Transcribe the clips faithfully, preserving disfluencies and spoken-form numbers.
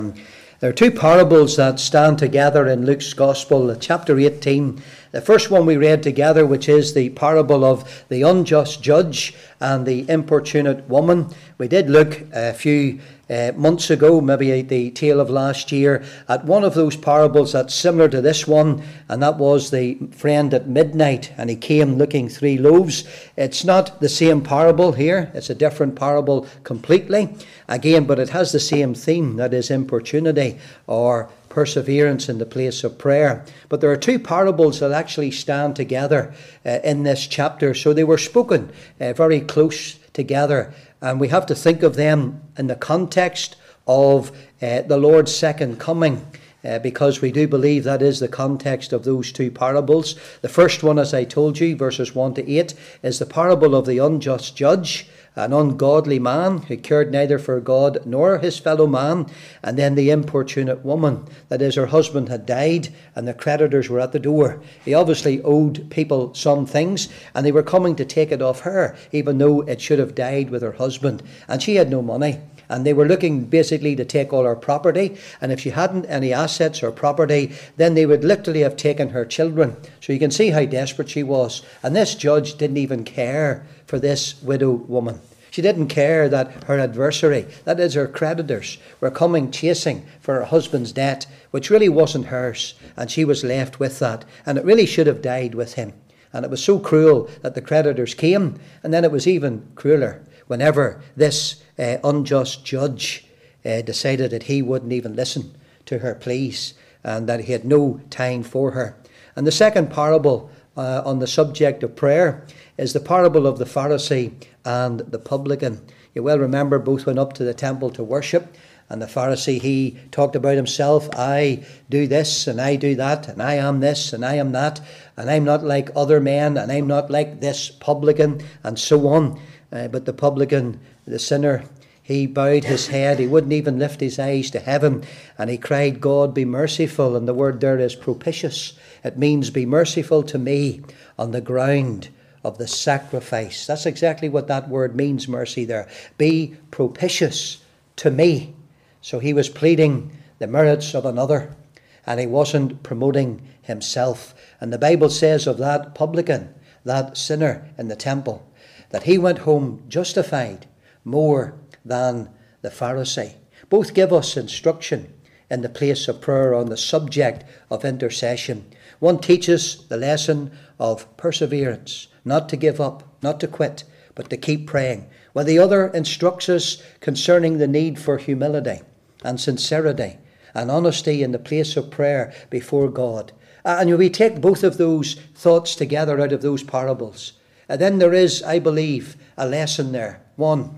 There are two parables that stand together in Luke's Gospel, chapter eighteen. The first one we read together, which is the parable of the unjust judge and the importunate woman. We did look a few uh, months ago, maybe at the tail of last year, at one of those parables that's similar to this one, and that was the friend at midnight, and he came looking three loaves. It's not the same parable here. It's a different parable completely. Again, but it has the same theme, that is importunity or perseverance in the place of prayer. But there are two parables that actually stand together uh, in this chapter. So they were spoken uh, very close together. And we have to think of them in the context of uh, the Lord's second coming. Uh, because we do believe that is the context of those two parables. The first one, as I told you, verses one to eight, is the parable of the unjust judge, an ungodly man who cared neither for God nor his fellow man, and then the importunate woman, that is, her husband had died and the creditors were at the door. He obviously owed people some things, and they were coming to take it off her, even though it should have died with her husband, and she had no money. And they were looking basically to take all her property. And if she hadn't any assets or property, then they would literally have taken her children. So you can see how desperate she was. And this judge didn't even care for this widow woman. She didn't care that her adversary, that is her creditors, were coming chasing for her husband's debt, which really wasn't hers. And she was left with that. And it really should have died with him. And it was so cruel that the creditors came. And then it was even crueler whenever this uh, unjust judge uh, decided that he wouldn't even listen to her pleas and that he had no time for her. And the second parable uh, on the subject of prayer is the parable of the Pharisee and the publican. You well remember both went up to the temple to worship, and the Pharisee, he talked about himself. I do this and I do that, and I am this and I am that, and I'm not like other men, and I'm not like this publican, and so on. Uh, but the publican, the sinner, he bowed his head. He wouldn't even lift his eyes to heaven. And he cried, God, be merciful. And the word there is propitious. It means be merciful to me on the ground of the sacrifice. That's exactly what that word means, mercy there. Be propitious to me. So he was pleading the merits of another. And he wasn't promoting himself. And the Bible says of that publican, that sinner in the temple, that he went home justified more than the Pharisee. Both give us instruction in the place of prayer on the subject of intercession. One teaches the lesson of perseverance, not to give up, not to quit, but to keep praying. While the other instructs us concerning the need for humility and sincerity and honesty in the place of prayer before God. And we take both of those thoughts together out of those parables. And then there is, I believe, a lesson there. One,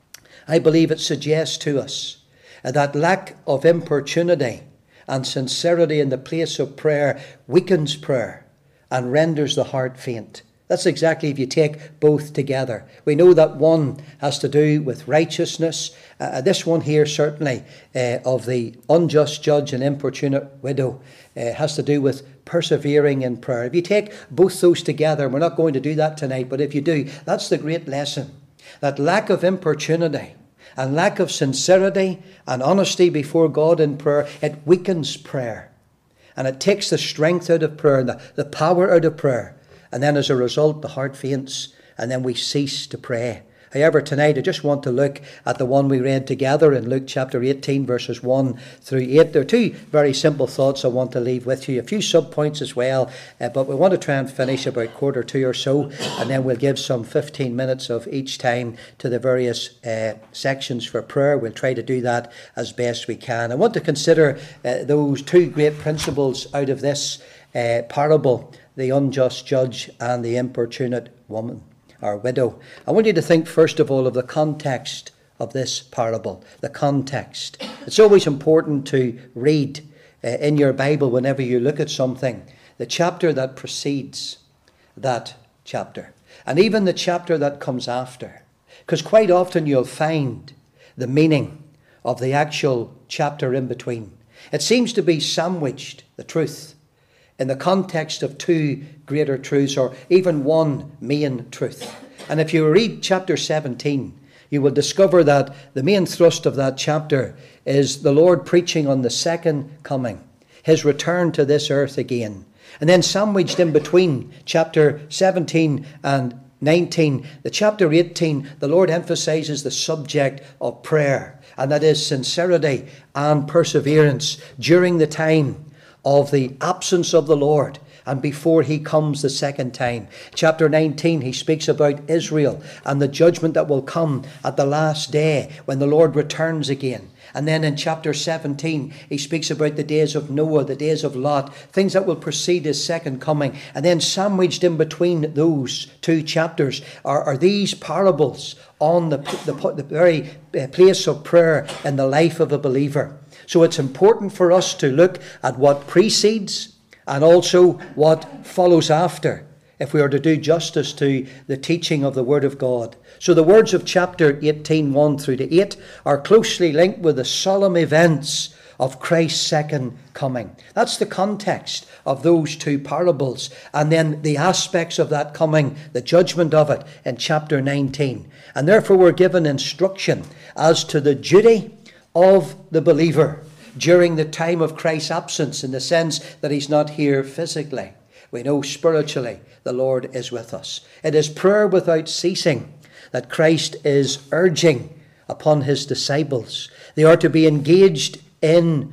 I believe it suggests to us that lack of importunity and sincerity in the place of prayer weakens prayer and renders the heart faint. That's exactly if you take both together. We know that one has to do with righteousness. Uh, this one here, certainly, uh, of the unjust judge and importunate widow, uh, has to do with persevering in prayer. If you take both those together, we're not going to do that tonight, but if you do, that's the great lesson. That lack of importunity and lack of sincerity and honesty before God in prayer, it weakens prayer. And it takes the strength out of prayer and the, the power out of prayer. And then as a result, the heart faints, and then we cease to pray. However, tonight I just want to look at the one we read together in Luke chapter eighteen, verses one through eight. There are two very simple thoughts I want to leave with you, a few sub-points as well, uh, but we want to try and finish about quarter two or so, and then we'll give some fifteen minutes of each time to the various uh, sections for prayer. We'll try to do that as best we can. I want to consider uh, those two great principles out of this uh, parable, the unjust judge and the importunate woman. Our widow. I want you to think first of all of the context of this parable, the context. It's always important to read uh, in your Bible whenever you look at something, the chapter that precedes that chapter, and even the chapter that comes after, because quite often you'll find the meaning of the actual chapter in between. It seems to be sandwiched, the truth, in the context of two greater truths, or even one main truth. And if you read chapter seventeen, you will discover that the main thrust of that chapter is the Lord preaching on the second coming, his return to this earth again. And then sandwiched in between chapter seventeen and nineteen, the chapter eighteen, the Lord emphasizes the subject of prayer, and that is sincerity and perseverance during the time of the absence of the Lord and before he comes the second time. Chapter nineteen, he speaks about Israel and the judgment that will come at the last day when the Lord returns again. And then in chapter seventeen, he speaks about the days of Noah, the days of Lot, things that will precede his second coming. And then sandwiched in between those two chapters are, are these parables on the, the, the very place of prayer in the life of a believer. So it's important for us to look at what precedes and also what follows after, if we are to do justice to the teaching of the Word of God. So the words of chapter eighteen, one through to eight, are closely linked with the solemn events of Christ's second coming. That's the context of those two parables. And then the aspects of that coming, the judgment of it, in chapter nineteen. And therefore we're given instruction as to the duty of the believer during the time of Christ's absence, in the sense that he's not here physically. We know spiritually the Lord is with us. It is prayer without ceasing that Christ is urging upon his disciples. They are to be engaged in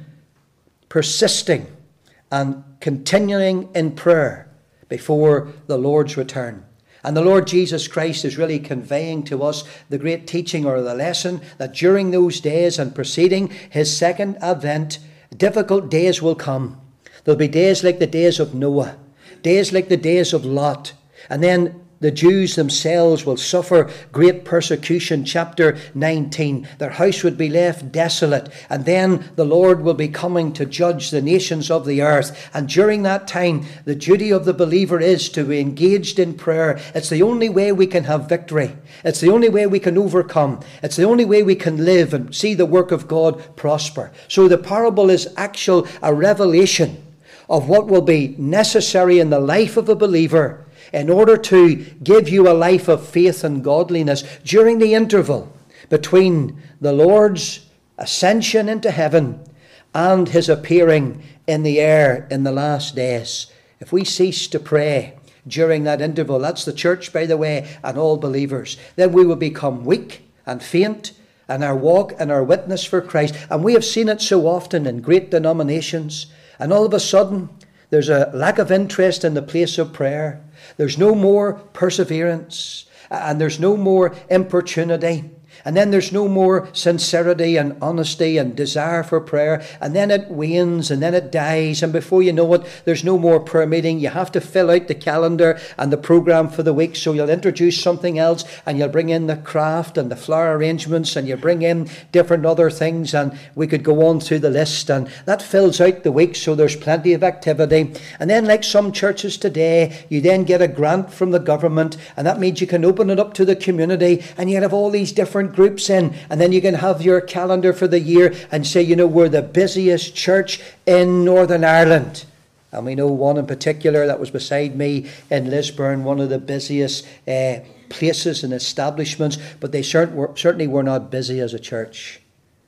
persisting and continuing in prayer before the Lord's return. And the Lord Jesus Christ is really conveying to us the great teaching or the lesson that during those days and preceding his second advent, difficult days will come. There'll be days like the days of Noah, days like the days of Lot. And then the Jews themselves will suffer great persecution. Chapter nineteen, their house would be left desolate. And then the Lord will be coming to judge the nations of the earth. And during that time, the duty of the believer is to be engaged in prayer. It's the only way we can have victory. It's the only way we can overcome. It's the only way we can live and see the work of God prosper. So the parable is actual a revelation of what will be necessary in the life of a believer in order to give you a life of faith and godliness during the interval between the Lord's ascension into heaven and his appearing in the air in the last days. If we cease to pray during that interval, that's the church, by the way, and all believers, then we will become weak and faint in our walk and our witness for Christ. And we have seen it so often in great denominations. And all of a sudden, there's a lack of interest in the place of prayer. There's no more perseverance, and there's no more importunity. And then there's no more sincerity and honesty and desire for prayer. And then it wanes and then it dies. And before you know it, there's no more prayer meeting. You have to fill out the calendar and the program for the week. So you'll introduce something else and you'll bring in the craft and the flower arrangements and you bring in different other things. And we could go on through the list. And that fills out the week. So there's plenty of activity. And then like some churches today, you then get a grant from the government. And that means you can open it up to the community. And you have all these different groups in, and then you can have your calendar for the year and say, you know, we're the busiest church in Northern Ireland. And we know one in particular that was beside me in Lisburn, one of the busiest uh, places and establishments, but they cert- were, certainly were not busy as a church.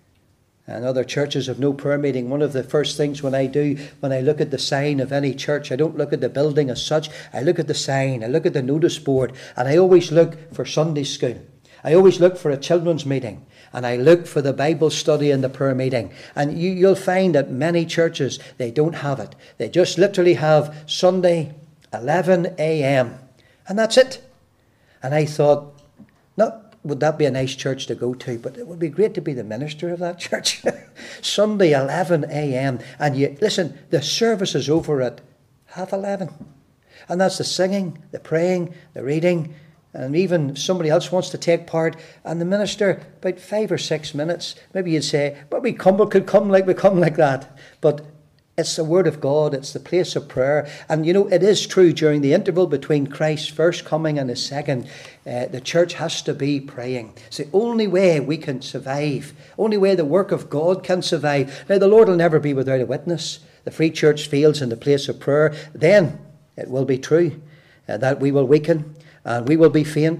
And other churches have no prayer meeting. One of the first things when I do, when I look at the sign of any church, I don't look at the building as such, I look at the sign, I look at the notice board, and I always look for Sunday school. I always look for a children's meeting, and I look for the Bible study and the prayer meeting. And you, you'll find that many churches, they don't have it. They just literally have Sunday, eleven a.m. And that's it. And I thought, not would that be a nice church to go to, but it would be great to be the minister of that church. Sunday, eleven a.m. And you listen, the service is over at half eleven. And that's the singing, the praying, the reading. And even somebody else wants to take part, and the minister, about five or six minutes, maybe you'd say, but we come, we could come like we come like that. But it's the word of God, it's the place of prayer. And you know, it is true, during the interval between Christ's first coming and his second, uh, the church has to be praying. It's the only way we can survive, only way the work of God can survive. Now, the Lord will never be without a witness. The free church fails in the place of prayer, then it will be true uh, that we will weaken, and we will be faint,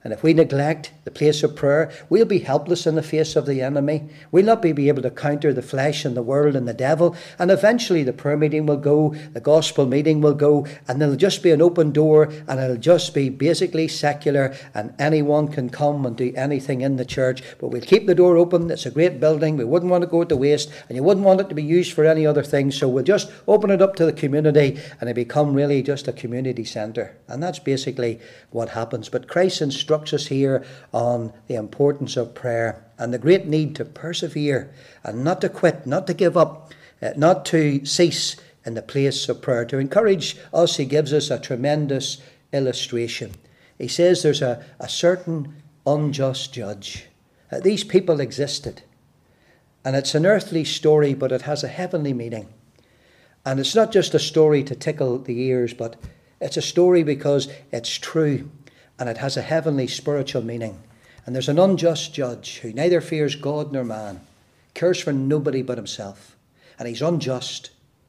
And if we neglect the place of prayer, we'll be helpless in the face of the enemy. We'll not be able to counter the flesh and the world and the devil. And eventually the prayer meeting will go, the gospel meeting will go, and there'll just be an open door, and it'll just be basically secular, and anyone can come and do anything in the church. But we'll keep the door open. It's a great building. We wouldn't want to go to waste, and you wouldn't want it to be used for any other thing. So we'll just open it up to the community, and it become really just a community centre. And that's basically what happens. But Christ instructs us here on the importance of prayer and the great need to persevere and not to quit, not to give up, uh, not to cease in the place of prayer. To encourage us, he gives us a tremendous illustration. He says there's a, a certain unjust judge. Uh, these people existed, and it's an earthly story, but it has a heavenly meaning. And it's not just a story to tickle the ears, but it's a story because it's true. And it has a heavenly spiritual meaning. And there's an unjust judge who neither fears God nor man, cares for nobody but himself. And he's unjust.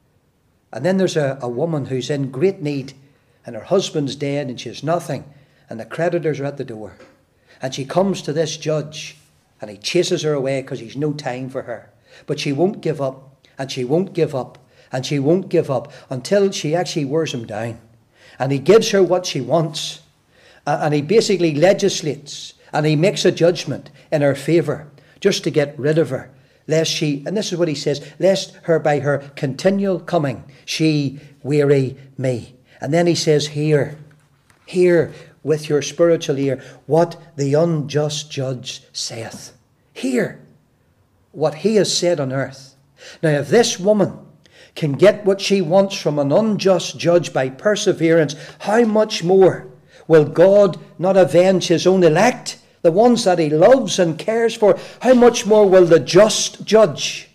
And then there's a, a woman who's in great need, and her husband's dead and she has nothing, and the creditors are at the door. And she comes to this judge, and he chases her away because he's no time for her. But she won't give up, and she won't give up, and she won't give up until she actually wears him down. And he gives her what she wants. And he basically legislates and he makes a judgment in her favour just to get rid of her. Lest she, and this is what he says, lest her by her continual coming she weary me. And then he says, hear, hear with your spiritual ear what the unjust judge saith. Hear what he has said on earth. Now if this woman can get what she wants from an unjust judge by perseverance, how much more will God not avenge his own elect, the ones that he loves and cares for? How much more will the just judge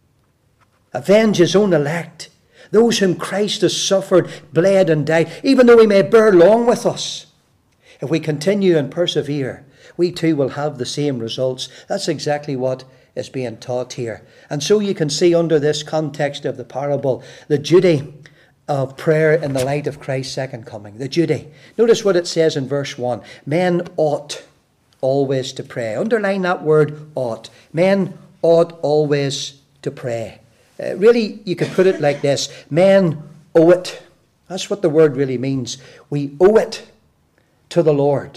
avenge his own elect, those whom Christ has suffered, bled and died, even though he may bear long with us? If we continue and persevere, we too will have the same results. That's exactly what is being taught here. And so you can see under this context of the parable, the duty of prayer in the light of Christ's second coming. The duty. Notice what it says in verse one. Men ought always to pray. Underline that word ought. Men ought always to pray. Uh, really, you could put it like this. Men owe it. That's what the word really means. We owe it to the Lord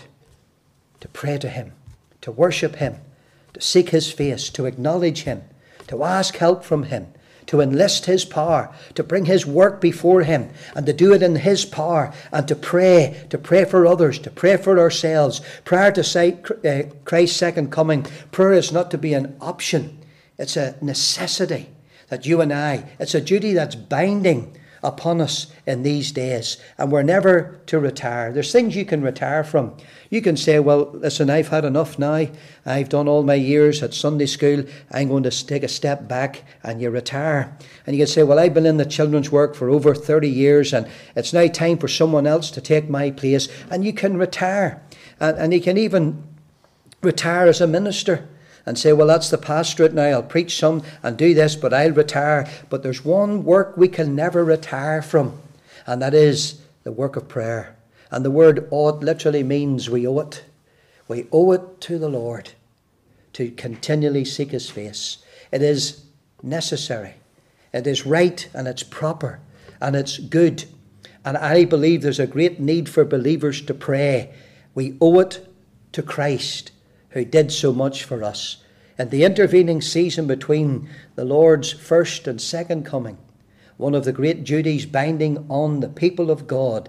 to pray to him, to worship him, to seek his face, to acknowledge him, to ask help from him, to enlist his power, to bring his work before him, and to do it in his power, and to pray, to pray for others, to pray for ourselves. Prior to Christ's second coming, prayer is not to be an option. It's a necessity that you and I, it's a duty that's binding upon us in these days, and we're never to retire. There's things you can retire from. You can say, well, listen, I've had enough now. I've done all my years at Sunday school. I'm going to take a step back, and you retire. And you can say, well, I've been in the children's work for over thirty years, and it's now time for someone else to take my place. And you can retire. And, and you can even retire as a minister and say, well, that's the pastorate now. I'll preach some and do this, but I'll retire. But there's one work we can never retire from, and that is the work of prayer. And the word ought literally means we owe it. We owe it to the Lord to continually seek his face. It is necessary. It is right, and it's proper, and it's good. And I believe there's a great need for believers to pray. We owe it to Christ, who did so much for us. In the intervening season between the Lord's first and second coming, one of the great duties binding on the people of God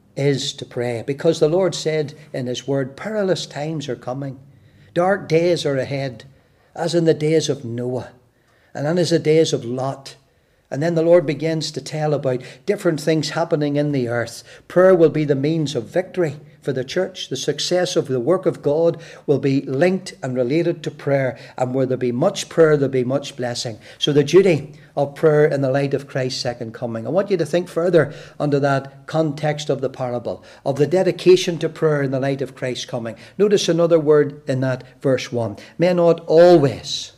is to pray. Because the Lord said in his word, perilous times are coming. Dark days are ahead, as in the days of Noah, and then as the days of Lot. And then the Lord begins to tell about different things happening in the earth. Prayer will be the means of victory for the church. The success of the work of God will be linked and related to prayer. And where there be much prayer, there be much blessing. So the duty of prayer in the light of Christ's second coming. I want you to think further under that context of the parable, of the dedication to prayer in the light of Christ's coming. Notice another word in that verse one. Men ought always.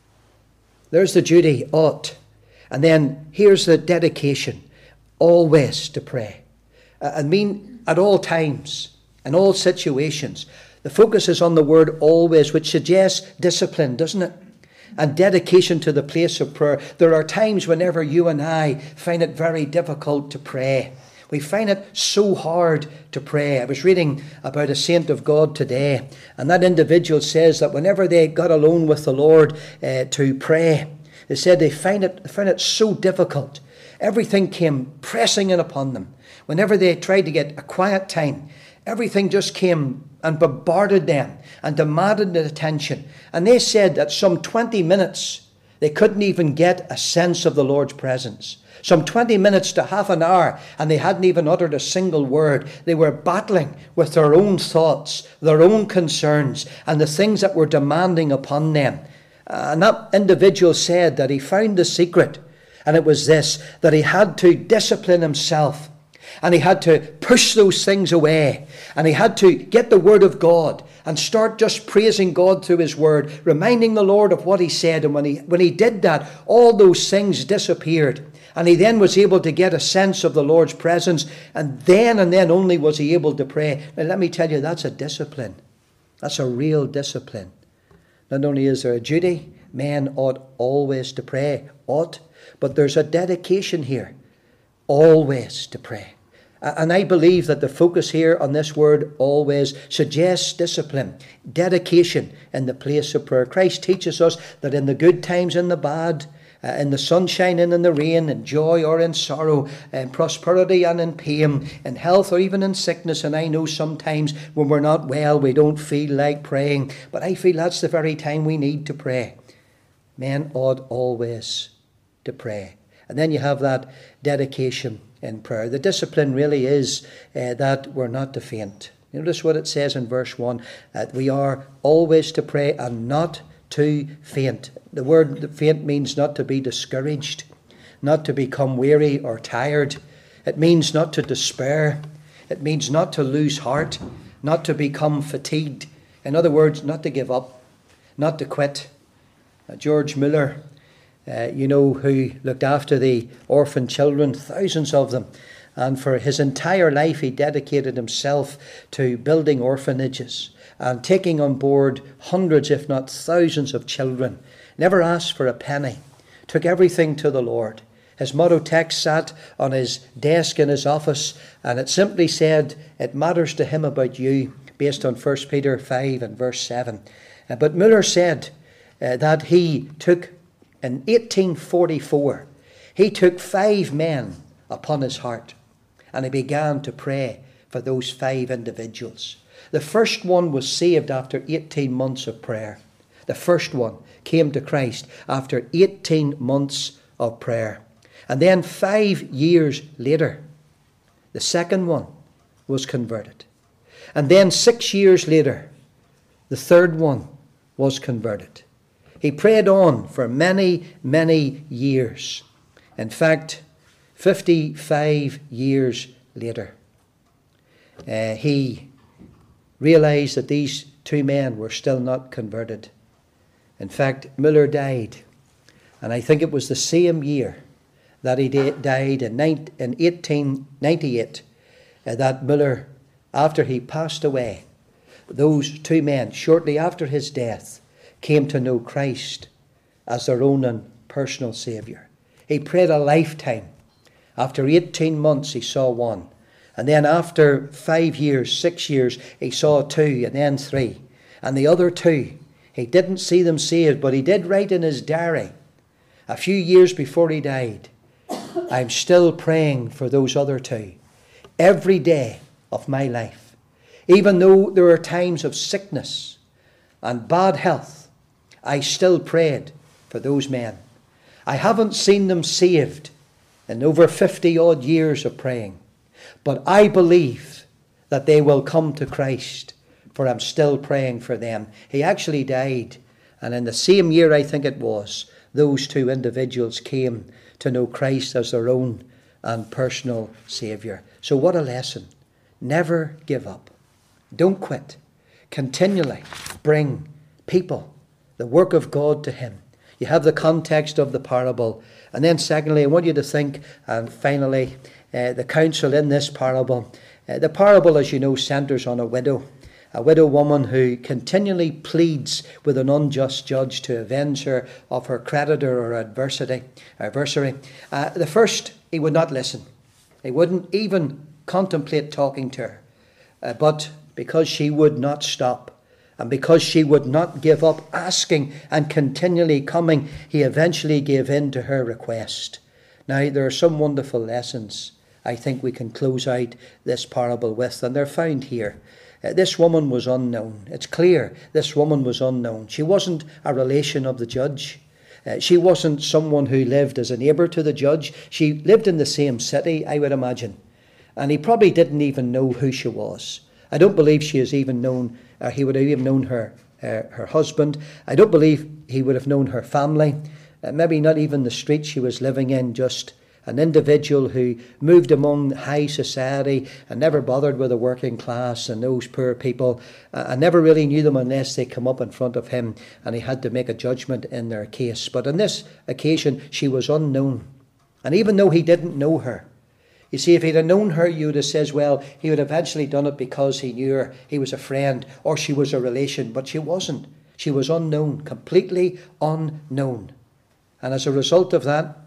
There's the duty, ought. And then here's the dedication, always to pray. Uh, I mean, at all times, in all situations. The focus is on the word always, which suggests discipline, doesn't it? And dedication to the place of prayer. There are times whenever you and I find it very difficult to pray. We find it so hard to pray. I was reading about a saint of God today, and that individual says that whenever they got alone with the Lord uh, to pray, they said they find it, found it so difficult. Everything came pressing in upon them. Whenever they tried to get a quiet time, everything just came and bombarded them and demanded attention. And they said that some twenty minutes, they couldn't even get a sense of the Lord's presence. Some twenty minutes to half an hour, and they hadn't even uttered a single word. They were battling with their own thoughts, their own concerns, and the things that were demanding upon them. And that individual said that he found the secret, and it was this, that he had to discipline himself, and he had to push those things away, and he had to get the word of God and start just praising God through his word, reminding the Lord of what he said. And when he, when he did that, all those things disappeared. And he then was able to get a sense of the Lord's presence. And then and then only was he able to pray. Now let me tell you, that's a discipline. That's a real discipline. Not only is there a duty, men ought always to pray. Ought. But there's a dedication here. Always to pray. And I believe that the focus here on this word always suggests discipline, dedication in the place of prayer. Christ teaches us that in the good times and the bad, uh, in the sunshine and in the rain, in joy or in sorrow, in prosperity and in pain, in health or even in sickness. And I know sometimes when we're not well, we don't feel like praying. But I feel that's the very time we need to pray. Men ought always to pray. And then you have that dedication in prayer. The discipline really is uh, that we're not to faint. Notice what it says in verse one, that we are always to pray and not to faint. The word faint means not to be discouraged, not to become weary or tired. It means not to despair. It means not to lose heart, not to become fatigued. In other words, not to give up, not to quit. Uh, George Muller, Uh, you know, who looked after the orphan children, thousands of them. And for his entire life, he dedicated himself to building orphanages and taking on board hundreds, if not thousands of children. Never asked for a penny. Took everything to the Lord. His motto text sat on his desk in his office, and it simply said, "It matters to him about you," based on First Peter five and verse seven. Uh, but Muller said uh, that he took In eighteen forty-four, he took five men upon his heart, and he began to pray for those five individuals. The first one was saved after eighteen months of prayer. The first one came to Christ after eighteen months of prayer. And then five years later, the second one was converted. And then six years later, the third one was converted. He prayed on for many, many years. In fact, fifty-five years later, uh, he realized that these two men were still not converted. In fact, Muller died, and I think it was the same year that he died in eighteen ninety-eight, uh, that Muller, after he passed away, those two men, shortly after his death, came to know Christ as their own and personal Saviour. He prayed a lifetime. After eighteen months, he saw one. And then after five years, six years, he saw two, and then three. And the other two, he didn't see them saved, but he did write in his diary, a few years before he died, "I'm still praying for those other two every day of my life. Even though there are times of sickness and bad health, I still prayed for those men. I haven't seen them saved in over fifty odd years of praying, but I believe that they will come to Christ, for I'm still praying for them." He actually died, and in the same year, I think it was, those two individuals came to know Christ as their own and personal Saviour. So what a lesson. Never give up. Don't quit. Continually bring people, the work of God, to him. You have the context of the parable. And then secondly, I want you to think, and finally, uh, the counsel in this parable. Uh, the parable, as you know, centres on a widow. A widow woman who continually pleads with an unjust judge to avenge her of her creditor or adversity, adversary. Uh, the first, he would not listen. He wouldn't even contemplate talking to her. Uh, but because she would not stop, and because she would not give up asking and continually coming, he eventually gave in to her request. Now, there are some wonderful lessons I think we can close out this parable with, and they're found here. Uh, this woman was unknown. It's clear this woman was unknown. She wasn't a relation of the judge. Uh, she wasn't someone who lived as a neighbour to the judge. She lived in the same city, I would imagine. And he probably didn't even know who she was. I don't believe she has even known, or he would have even known her, uh, her husband. I don't believe he would have known her family. Uh, maybe not even the street she was living in, just an individual who moved among high society and never bothered with the working class and those poor people, uh, and never really knew them unless they come up in front of him and he had to make a judgment in their case. But on this occasion, she was unknown. And even though he didn't know her, you see, if he'd have known her, you would have said, well, he would have eventually done it because he knew her, he was a friend, or she was a relation. But she wasn't. She was unknown, completely unknown. And as a result of that,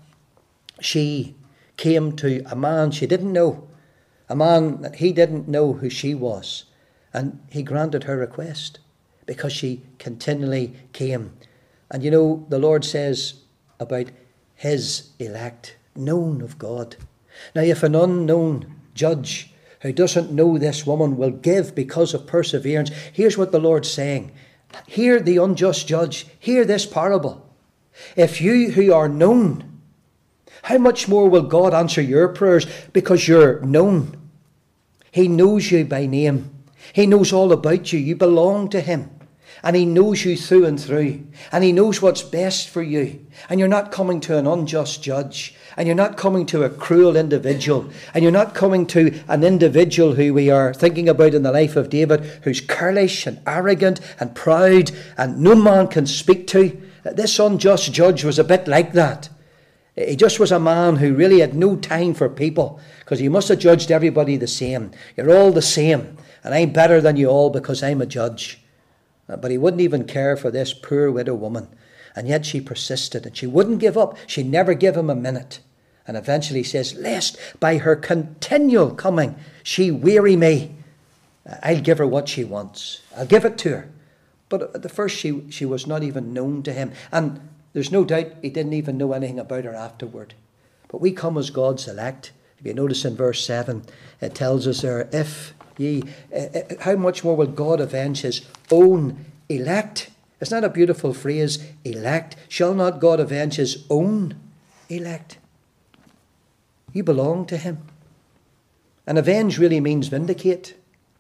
she came to a man she didn't know, a man that he didn't know who she was. And he granted her request because she continually came. And you know, the Lord says about his elect, known of God. Now, if an unknown judge who doesn't know this woman will give because of perseverance, here's what the Lord's saying. Hear the unjust judge. Hear this parable. If you who are known, how much more will God answer your prayers because you're known? He knows you by name. He knows all about you. You belong to him. And he knows you through and through. And he knows what's best for you. And you're not coming to an unjust judge. And you're not coming to a cruel individual. And you're not coming to an individual who we are thinking about in the life of David, who's curlish and arrogant and proud and no man can speak to. This unjust judge was a bit like that. He just was a man who really had no time for people, because he must have judged everybody the same. You're all the same, and I'm better than you all because I'm a judge. But he wouldn't even care for this poor widow woman. And yet she persisted, and she wouldn't give up. She never gave him a minute. And eventually says, lest by her continual coming she weary me, I'll give her what she wants. I'll give it to her. But at the first she, she was not even known to him. And there's no doubt he didn't even know anything about her afterward. But we come as God's elect. If you notice in verse seven, it tells us there, if ye, uh, how much more will God avenge his own elect? Isn't that a beautiful phrase? Elect. Shall not God avenge his own elect? You belong to him. And avenge really means vindicate.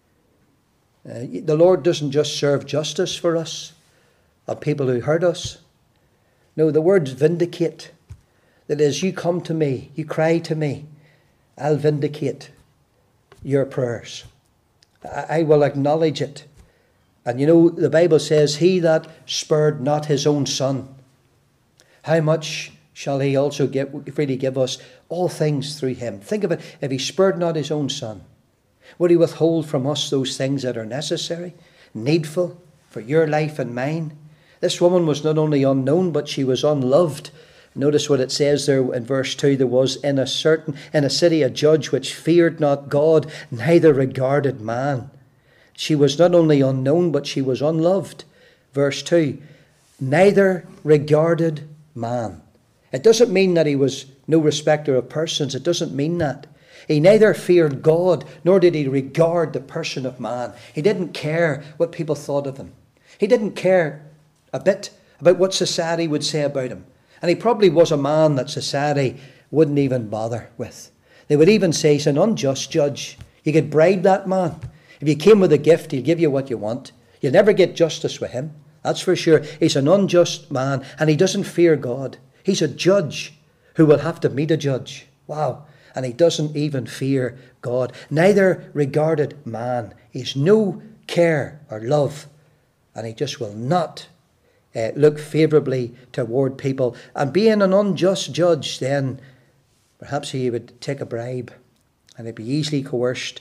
Uh, the Lord doesn't just serve justice for us, of people who hurt us. No, the word's vindicate. That is, you come to me, you cry to me, I'll vindicate your prayers. I will acknowledge it. And you know, the Bible says, he that spared not his own son, how much shall he also give, freely give us all things through him? Think of it, if he spared not his own son, would he withhold from us those things that are necessary, needful for your life and mine? This woman was not only unknown, but she was unloved. Notice what it says there in verse two. There was in a certain in a city a judge which feared not God, neither regarded man. She was not only unknown, but she was unloved. Verse two, neither regarded man. It doesn't mean that he was no respecter of persons. It doesn't mean that. He neither feared God, nor did he regard the person of man. He didn't care what people thought of him. He didn't care a bit about what society would say about him. And he probably was a man that society wouldn't even bother with. They would even say he's an unjust judge. You could bribe that man. If you came with a gift, he'll give you what you want. You'll never get justice with him. That's for sure. He's an unjust man, and he doesn't fear God. He's a judge who will have to meet a judge. Wow. And he doesn't even fear God. Neither regarded man. He's no care or love. And he just will not Uh, look favourably toward people. And being an unjust judge, then perhaps he would take a bribe and he'd be easily coerced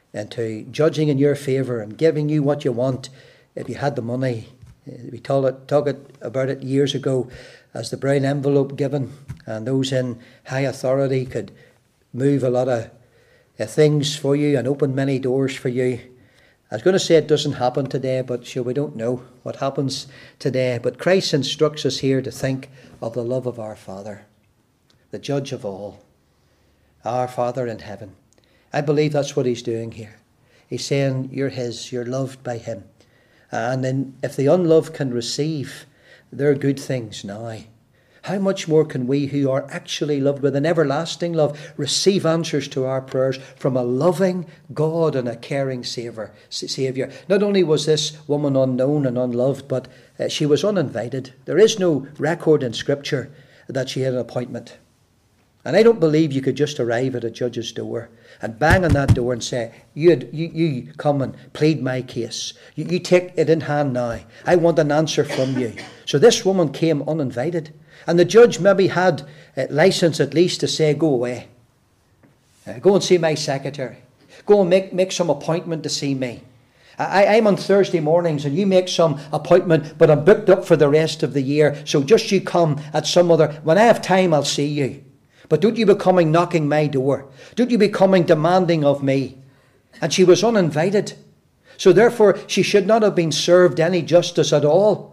into judging in your favour and giving you what you want if you had the money. We talked it, talk it about it years ago as the brown envelope given, and those in high authority could move a lot of uh, things for you and open many doors for you. I was going to say it doesn't happen today, but sure, we don't know what happens today. But Christ instructs us here to think of the love of our Father, the judge of all, our Father in heaven. I believe that's what he's doing here. He's saying you're his, you're loved by him. And then if the unloved can receive their good things now, how much more can we who are actually loved with an everlasting love receive answers to our prayers from a loving God and a caring Saviour? Saviour. Not only was this woman unknown and unloved, but uh, she was uninvited. There is no record in Scripture that she had an appointment. And I don't believe you could just arrive at a judge's door and bang on that door and say, you, you, you come and plead my case. You, you take it in hand now. I want an answer from you. So this woman came uninvited. And the judge maybe had uh, license at least to say, go away. Uh, go and see my secretary. Go and make, make some appointment to see me. I, I'm on Thursday mornings and you make some appointment, but I'm booked up for the rest of the year. So just you come at some other... When I have time, I'll see you. But don't you be coming knocking my door. Don't you be coming demanding of me. And she was uninvited. So therefore, she should not have been served any justice at all.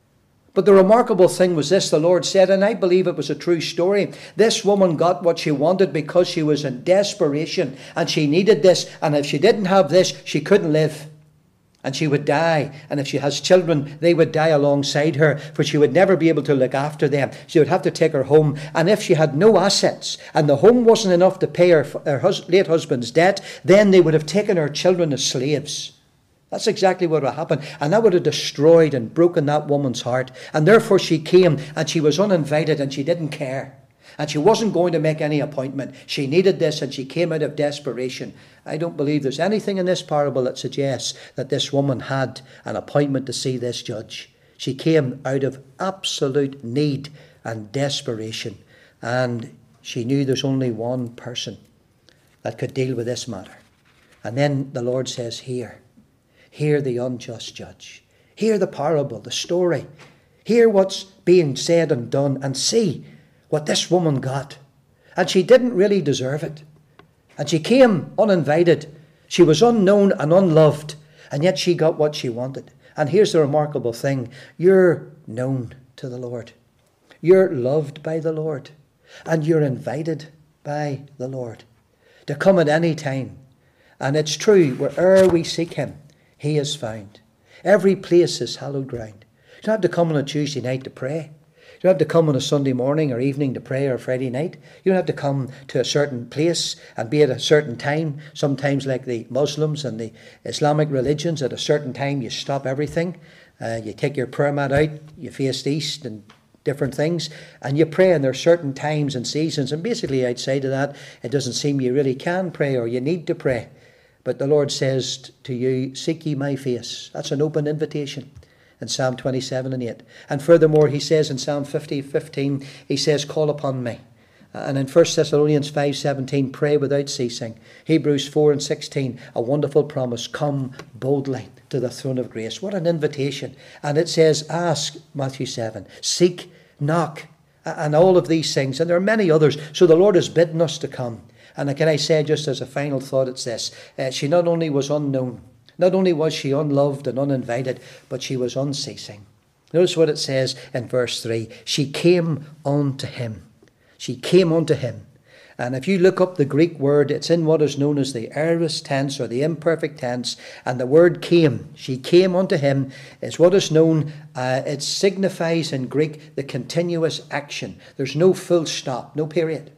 But the remarkable thing was this, the Lord said, and I believe it was a true story. This woman got what she wanted because she was in desperation. And she needed this. And if she didn't have this, she couldn't live. And she would die. And if she has children, they would die alongside her, for she would never be able to look after them. She would have to take her home. And if she had no assets, and the home wasn't enough to pay her, her hus- late husband's debt, then they would have taken her children as slaves. That's exactly what would happen. And that would have destroyed and broken that woman's heart. And therefore she came, and she was uninvited, and she didn't care. And she wasn't going to make any appointment. She needed this, and she came out of desperation. I don't believe there's anything in this parable that suggests that this woman had an appointment to see this judge. She came out of absolute need and desperation. And she knew there's only one person that could deal with this matter. And then the Lord says, hear. Hear the unjust judge. Hear the parable, the story. Hear what's being said and done, and see what this woman got. And she didn't really deserve it. And she came uninvited. She was unknown and unloved. And yet she got what she wanted. And here's the remarkable thing. You're known to the Lord. You're loved by the Lord. And you're invited by the Lord to come at any time. And it's true, where'er we seek him, he is found. Every place is hallowed ground. You don't have to come on a Tuesday night to pray. You don't have to come on a Sunday morning or evening to pray, or a Friday night. You don't have to come to a certain place and be at a certain time. Sometimes, like the Muslims and the Islamic religions, at a certain time you stop everything. Uh, you take your prayer mat out, you face east and different things, and you pray. And there are certain times and seasons. And basically outside of that, it doesn't seem you really can pray or you need to pray. But the Lord says to you, seek ye my face. That's an open invitation. In Psalm twenty-seven and eight. And furthermore, he says in Psalm fifty, fifteen, he says, call upon me. And in First Thessalonians five, seventeen, pray without ceasing. Hebrews four and sixteen, a wonderful promise, come boldly to the throne of grace. What an invitation. And it says, ask, Matthew seven, seek, knock, and all of these things. And there are many others. So the Lord has bidden us to come. And can I say, just as a final thought, it's this. Uh, she not only was unknown, not only was she unloved and uninvited, but she was unceasing. Notice what it says in verse three. She came unto him. She came unto him. And if you look up the Greek word, it's in what is known as the aorist tense or the imperfect tense. And the word came, she came unto him, is what is known, uh, it signifies in Greek the continuous action. There's no full stop, no period.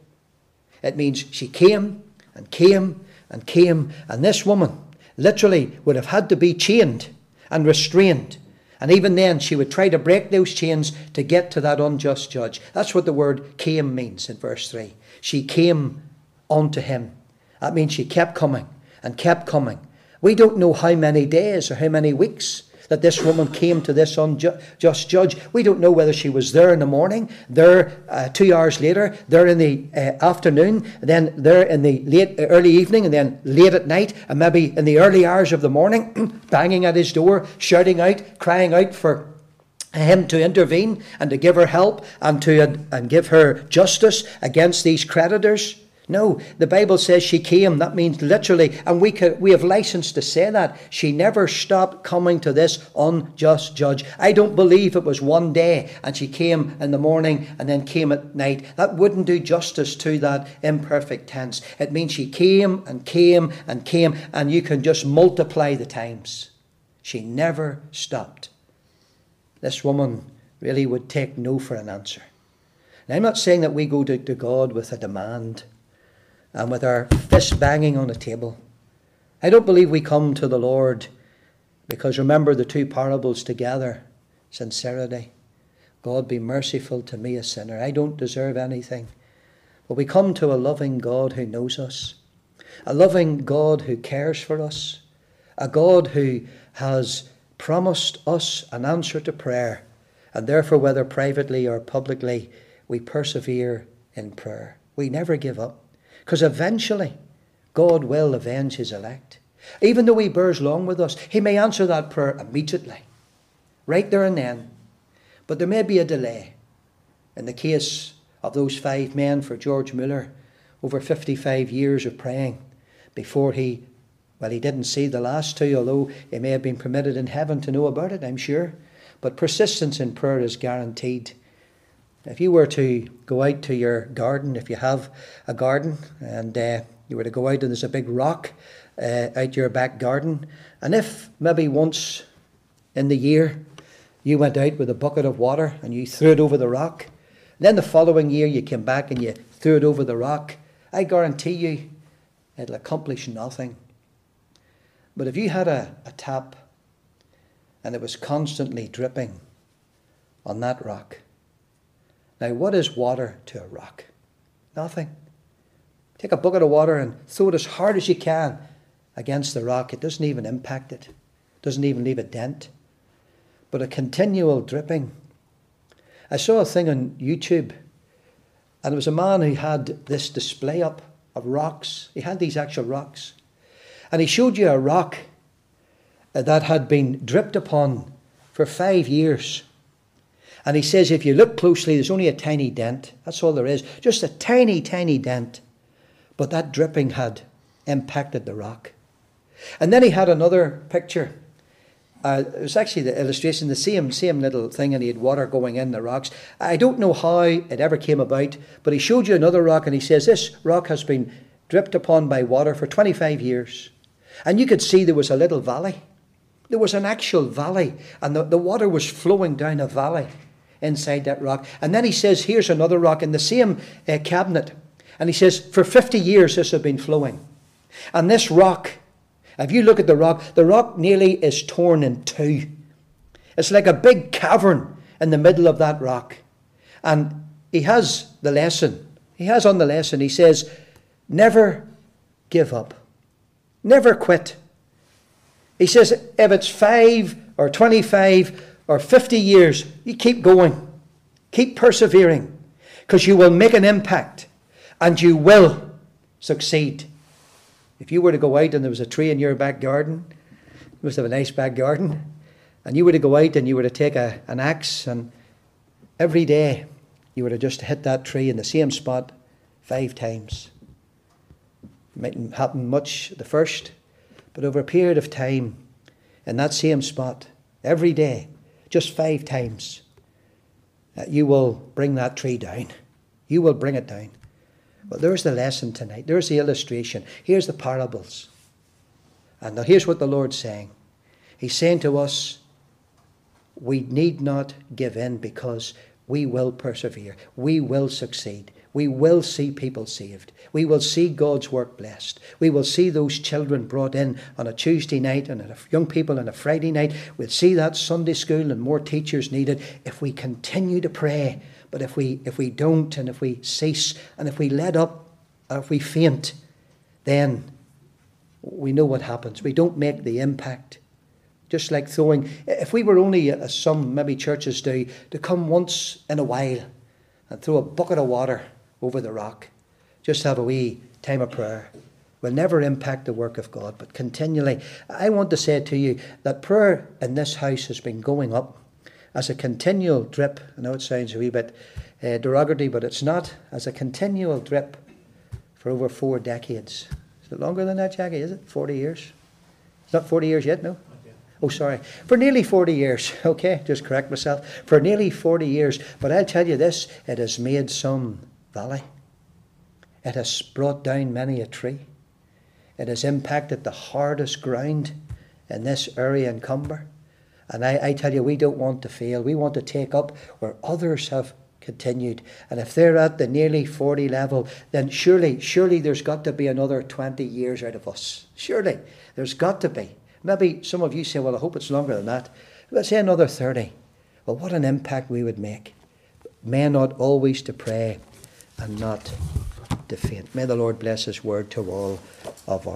It means she came and came and came. And this woman literally would have had to be chained and restrained. And even then she would try to break those chains to get to that unjust judge. That's what the word came means in verse three. She came unto him. That means she kept coming and kept coming. We don't know how many days or how many weeks that this woman came to this unjust judge. We don't know whether she was there in the morning, there uh, two hours later, there in the uh, afternoon, then there in the late uh, early evening, and then late at night, and maybe in the early hours of the morning, banging at his door, shouting out, crying out for him to intervene and to give her help and to uh, and give her justice against these creditors. No, the Bible says she came. That means literally, and we could, we have license to say that. She never stopped coming to this unjust judge. I don't believe it was one day and she came in the morning and then came at night. That wouldn't do justice to that imperfect tense. It means she came and came and came, and you can just multiply the times. She never stopped. This woman really would take no for an answer. And I'm not saying that we go to, to God with a demand and with our fist banging on the table. I don't believe we come to the Lord because, remember the two parables together, sincerity. God, be merciful to me, a sinner. I don't deserve anything. But we come to a loving God who knows us, a loving God who cares for us, a God who has promised us an answer to prayer, and therefore, whether privately or publicly, we persevere in prayer. We never give up. Because eventually, God will avenge his elect. Even though he bears long with us, he may answer that prayer immediately, right there and then. But there may be a delay. In the case of those five men for George Muller, over fifty-five years of praying before he, well, he didn't see the last two, although he may have been permitted in heaven to know about it, I'm sure. But persistence in prayer is guaranteed. If you were to go out to your garden, if you have a garden, and uh, you were to go out and there's a big rock uh, out your back garden, and if maybe once in the year you went out with a bucket of water and you threw it over the rock, then the following year you came back and you threw it over the rock, I guarantee you it'll accomplish nothing. But if you had a, a tap and it was constantly dripping on that rock, now, what is water to a rock? Nothing. Take a bucket of water and throw it as hard as you can against the rock. It doesn't even impact it. It doesn't even leave a dent. But a continual dripping. I saw a thing on YouTube, and it was a man who had this display up of rocks. He had these actual rocks. And he showed you a rock that had been dripped upon for five years. And he says, if you look closely, there's only a tiny dent. That's all there is. Just a tiny, tiny dent. But that dripping had impacted the rock. And then he had another picture. Uh, it was actually the illustration, the same, same little thing, and he had water going in the rocks. I don't know how it ever came about, but he showed you another rock, and he says, this rock has been dripped upon by water for twenty-five years. And you could see there was a little valley. There was an actual valley, and the, the water was flowing down a valley inside that rock. And then he says, here's another rock in the same uh, cabinet. And he says, for fifty years this has been flowing. And this rock, if you look at the rock, the rock nearly is torn in two. It's like a big cavern in the middle of that rock. And he has the lesson. He has on the lesson, he says, never give up. Never quit. He says, if it's five or twenty-five or fifty years, you keep going. Keep persevering. Because you will make an impact. And you will succeed. If you were to go out and there was a tree in your back garden, you must have a nice back garden, and you were to go out and you were to take a, an axe, and every day you were to just hit that tree in the same spot five times. It mightn't happen much the first, but over a period of time, in that same spot, every day, just five times, uh, you will bring that tree down. You will bring it down. Well, there's the lesson tonight. There's the illustration. Here's the parables. And now here's what the Lord's saying. He's saying to us, we need not give in because we will persevere. We will succeed. We will see people saved. We will see God's work blessed. We will see those children brought in on a Tuesday night and a young people on a Friday night. We'll see that Sunday school and more teachers needed if we continue to pray. But if we if we don't, and if we cease, and if we let up, or if we faint, then we know what happens. We don't make the impact Just like throwing, if we were only, as some maybe churches do, to come once in a while and throw a bucket of water over the rock, just have a wee time of prayer, will never impact the work of God. But continually, I want to say to you that prayer in this house has been going up as a continual drip. I know it sounds a wee bit uh, derogatory, but it's not. As a continual drip for over four decades. Is it longer than that, Jackie? Is it forty years? It's not forty years yet, no? Oh, sorry. For nearly forty years. Okay, just correct myself. For nearly forty years. But I'll tell you this, it has made some valley. It has brought down many a tree. It has impacted the hardest ground in this area in Cumber. And I, I tell you, we don't want to fail. We want to take up where others have continued. And if they're at the nearly forty level, then surely, surely there's got to be another twenty years out of us. Surely, there's got to be. Maybe some of you say, well, I hope it's longer than that. Let's say another thirty. Well, what an impact we would make. Men ought always to pray and not to faint. May the Lord bless his word to all of us.